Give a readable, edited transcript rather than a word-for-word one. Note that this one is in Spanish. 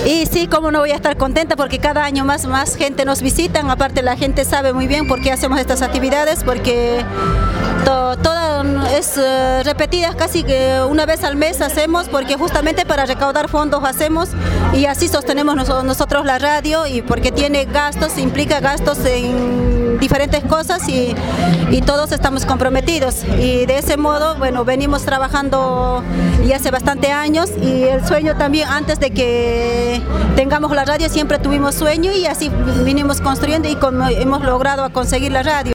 Y sí, cómo no voy a estar contenta porque cada año más gente nos visitan, aparte la gente sabe muy bien por qué hacemos estas actividades, porque todas es repetidas casi que una vez al mes hacemos, porque justamente para recaudar fondos hacemos y así sostenemos nosotros la radio, y porque tiene gastos, implica gastos en diferentes cosas y todos estamos comprometidos, y de ese modo, bueno, venimos trabajando ya hace bastante años, y el sueño también, antes de que tengamos la radio siempre tuvimos sueño y así vinimos construyendo y hemos logrado conseguir la radio.